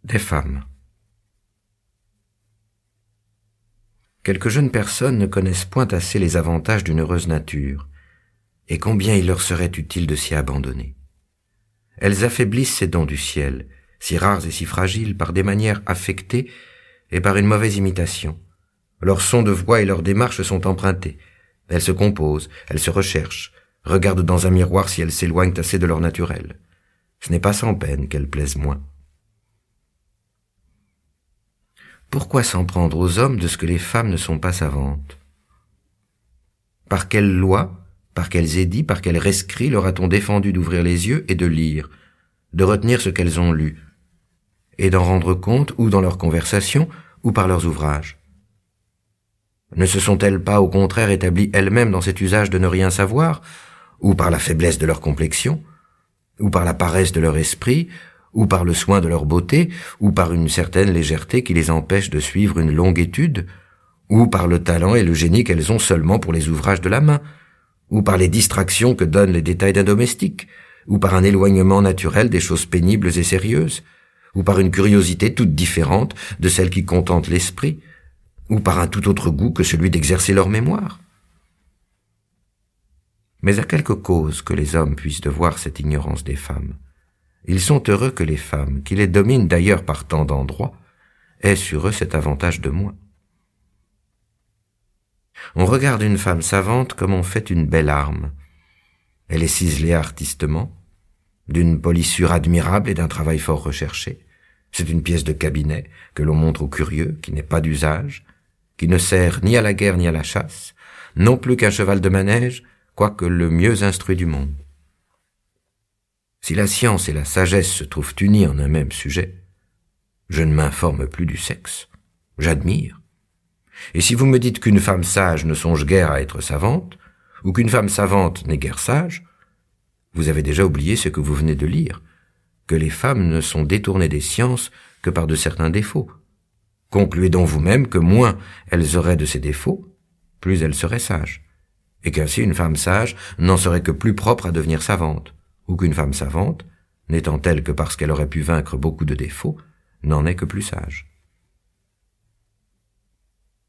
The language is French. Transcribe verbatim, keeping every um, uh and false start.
Des femmes. Quelques jeunes personnes ne connaissent point assez les avantages d'une heureuse nature, et combien il leur serait utile de s'y abandonner. Elles affaiblissent ces dons du ciel, si rares et si fragiles, par des manières affectées et par une mauvaise imitation. Leurs sons de voix et leurs démarches sont empruntés. Elles se composent, elles se recherchent, regardent dans un miroir si elles s'éloignent assez de leur naturel. Ce n'est pas sans peine qu'elles plaisent moins. Pourquoi s'en prendre aux hommes de ce que les femmes ne sont pas savantes? Par quelle loi, par quels édits, par quels rescrits leur a-t-on défendu d'ouvrir les yeux et de lire, de retenir ce qu'elles ont lu, et d'en rendre compte ou dans leurs conversations ou par leurs ouvrages? Ne se sont-elles pas au contraire établies elles-mêmes dans cet usage de ne rien savoir, ou par la faiblesse de leur complexion, ou par la paresse de leur esprit, ou par le soin de leur beauté, ou par une certaine légèreté qui les empêche de suivre une longue étude, ou par le talent et le génie qu'elles ont seulement pour les ouvrages de la main, ou par les distractions que donnent les détails d'un domestique, ou par un éloignement naturel des choses pénibles et sérieuses, ou par une curiosité toute différente de celle qui contente l'esprit, ou par un tout autre goût que celui d'exercer leur mémoire. Mais à quelque cause que les hommes puissent devoir cette ignorance des femmes, ils sont heureux que les femmes, qui les dominent d'ailleurs par tant d'endroits, aient sur eux cet avantage de moins. On regarde une femme savante comme on fait une belle arme. Elle est ciselée artistement, d'une polissure admirable et d'un travail fort recherché. C'est une pièce de cabinet que l'on montre aux curieux, qui n'est pas d'usage, qui ne sert ni à la guerre ni à la chasse, non plus qu'un cheval de manège, quoique le mieux instruit du monde. Si la science et la sagesse se trouvent unies en un même sujet, je ne m'informe plus du sexe, j'admire. Et si vous me dites qu'une femme sage ne songe guère à être savante, ou qu'une femme savante n'est guère sage, vous avez déjà oublié ce que vous venez de lire, que les femmes ne sont détournées des sciences que par de certains défauts. Concluez donc vous-même que moins elles auraient de ces défauts, plus elles seraient sages, et qu'ainsi une femme sage n'en serait que plus propre à devenir savante, ou qu'une femme savante, n'étant telle que parce qu'elle aurait pu vaincre beaucoup de défauts, n'en est que plus sage.